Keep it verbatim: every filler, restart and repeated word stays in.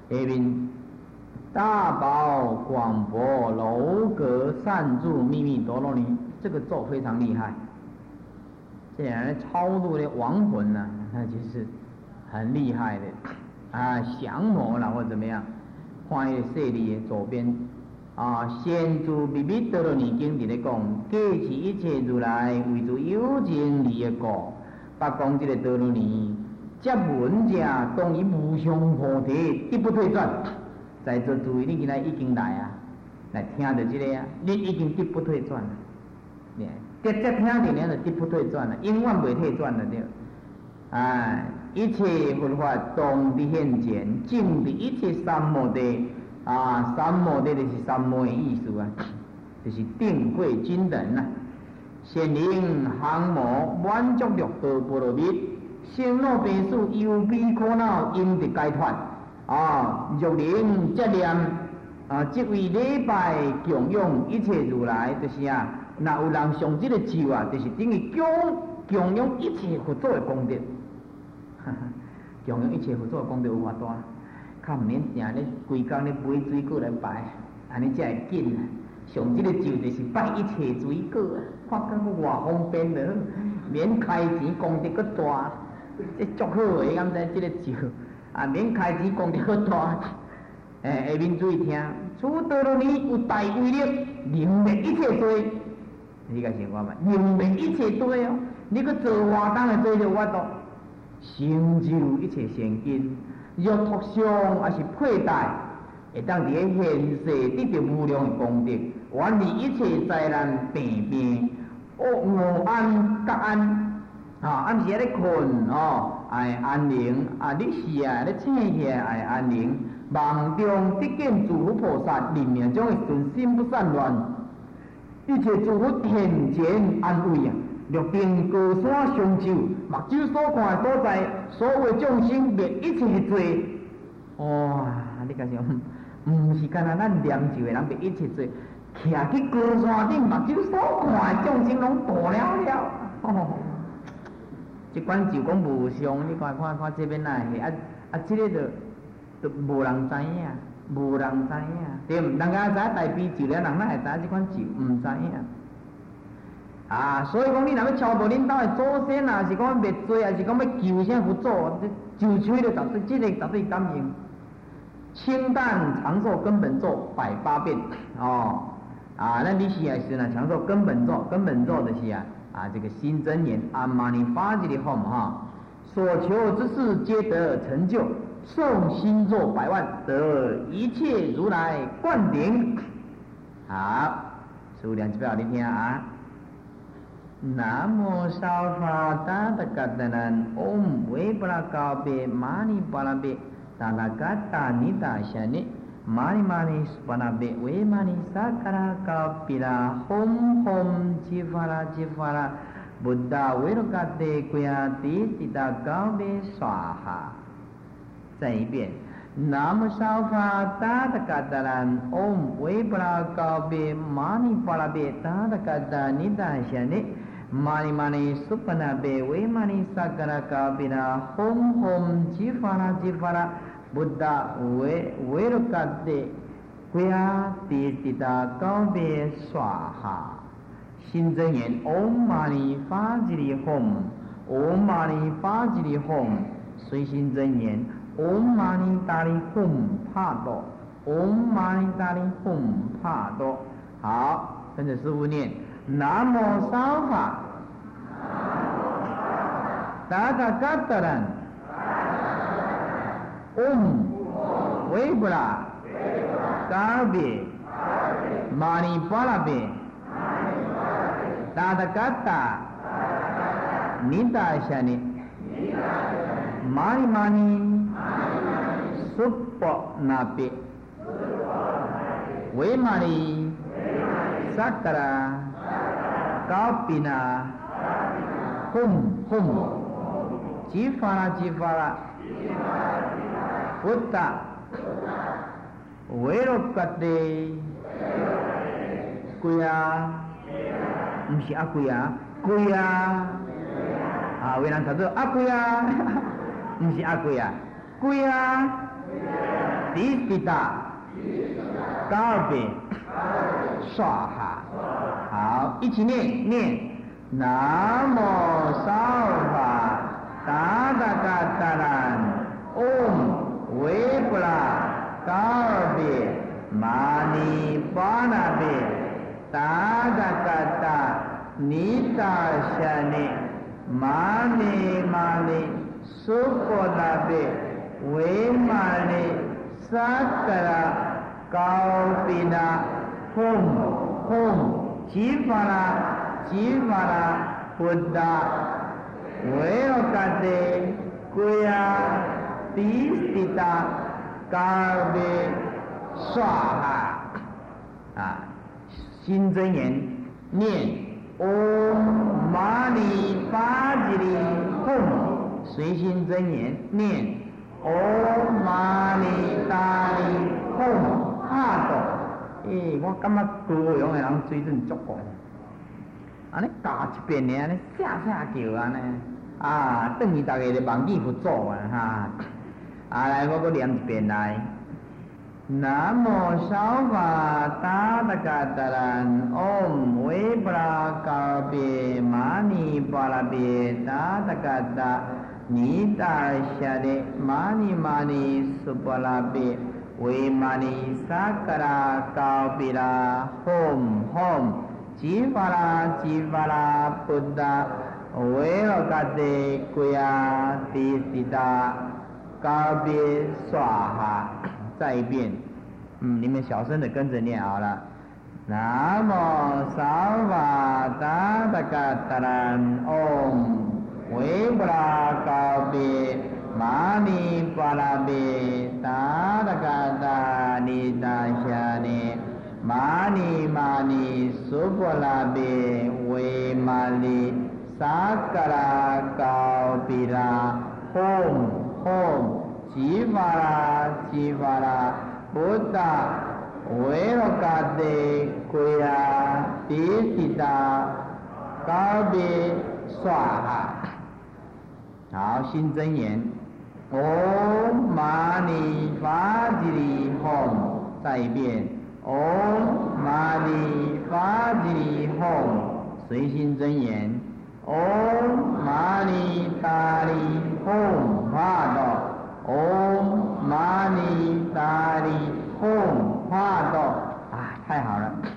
下面大宝广博楼阁善住秘密多罗尼，这个咒非常厉害。这样来超度的亡魂呢、啊，那就是很厉害的啊，降魔啦或怎么样。看那个势力的左边啊，先住秘密多罗尼经里咧讲，过去一切如来为住有情利益故，八讲这个多罗尼接闻者，当以无上菩提，必不退转。在座诸位，你今仔已经来啊，来听到这个啊，你已经必不退转了。直接听到了就必不退转了，永远袂退转了对。哎，一切佛法当伫现前，证伫一切三摩地啊，三摩地就是三摩的意思啊，就是定慧均等啊。显灵降魔满足六道波罗蜜，生老病死忧悲苦恼应得解脱啊！玉灵责念啊，即位礼拜供养一切如来，就是啊，若有人上这个咒啊，就是等于供供养一切佛祖的功德，供养一切佛祖的功德有偌大，较毋免定咧规工咧买水果来拜，安尼才会紧啊！上这个咒就是拜一切水果啊，看敢偌方便了，免开钱，功德搁大，这足好诶！敢知这个咒啊，免开钱，功德搁大。诶，下面注意听，此多罗尼有大威力，能灭一切罪。你甲想看嘛，能灭一切罪哦。你搁做活动的罪就我到成就一切善根，若托相还是佩戴，会当伫咧现世得到无量的功德，远离一切灾难病病，恶午安甲安啊，暗时咧困哦，爱安宁啊，你是啊咧醒起来爱安宁。梦中得见诸佛菩萨，临命中的顺心不散乱，一切诸佛天前安慰啊！六边高山相救，目睭所看的所在，所有众生灭一切罪。哇！你讲想，唔是干那咱念咒的人灭一切罪，徛去高山顶，目睭所看的众生拢大了了。哦，这款就讲无上，你看看看这边来，啊啊，这个就。都无人知影，无人知影，对毋？人家知大悲咒了，人哪会知这款咒？唔知影。啊，所以讲你若要超度恁兜的祖先啊，是讲灭罪，还是讲要救啥佛祖？就吹了绝对，这个绝对感应。清淡长寿根本咒百八遍哦。啊，咱你是啊是啊，长寿根本咒，根本咒就是啊啊这个心真言阿玛尼发吉的号嘛哈，所求之事皆得成就。诵心咒百万，得一切如来灌顶。好，数两句不要你听啊。南无烧法达达嘎达南，唵维布拉高贝玛尼巴拉贝达达嘎达尼达夏尼玛尼玛尼苏巴拉贝维玛尼萨卡拉高比拉吽吽吉法拉吉法拉布达维罗嘎德贵亚迪迪达高贝刷哈。再一遍，南无烧法达达嘎达兰，唵维布拉高贝玛尼巴拉贝达达嘎达尼达夏尼玛尼玛尼苏巴那贝维玛尼萨嘎拉高比拉吽吽吉法拉吉法拉布达维维罗嘎德贵亚迪迪达高贝刷哈。心真言，唵玛尼发吉利吽，唵玛尼发吉利吽，随心真言。唵玛尼达利吽帕多，唵玛尼达利吽帕多。好，跟着师父念：南无烧法达达嘎达兰，唵维布拉嘎比玛尼巴拉比达达嘎达尼达夏尼玛尼玛尼。苏波那比维玛尼萨卡拉高比那吽吽吉法拉吉法拉布达维罗嘎德贵亚，唔是阿贵亚，贵亚啊，为人读做阿贵亚，唔是阿贵亚，贵亚。 第一大，高二遍，刷哈。好，一起念念。南无烧法达达嘎达兰，嗡维布拉高二遍，玛尼巴那遍，达达嘎达尼达夏尼，玛尼玛尼苏波那遍，维玛尼萨格拉高比那，吽吽吉法拉。吉法拉布达维罗嘎德圭亚迪斯达嘎贝刷哈啊，新真言念唵玛尼巴吉利吽，随心真言念唵玛尼达利吽哈多。诶，我感觉高雄的人水准足高。安尼教一遍呢，安尼声声叫安尼，啊，等于大家就忘记佛祖啊哈。啊，来，我搁念一遍来。南无烧法达达嘎达兰，唵维布拉嘎别玛尼巴拉别达达嘎达尼达夏的玛尼玛尼苏巴拉别维玛尼萨嘎拉嘎比拉吽吽。吉法拉吉法拉布达维罗嘎德圭亚迪斯达嘎别刷哈，再一遍，嗯，你们小声的跟着念好了。南无烧法达达嘎达兰，唵维布拉嘎别玛尼巴拉别达达嘎达尼达夏尼。玛尼玛尼苏波拉别维玛尼萨嘎拉高比拉吽吽吉法拉吉法拉布达维罗嘎德圭亚迪斯达高比刷哈。好，新真言唵玛尼法吉利吽，再一遍。唵玛尼法吉利吽，随心真言。唵玛尼达利吽哈多，唵玛尼达利吽哈多。啊，太好了！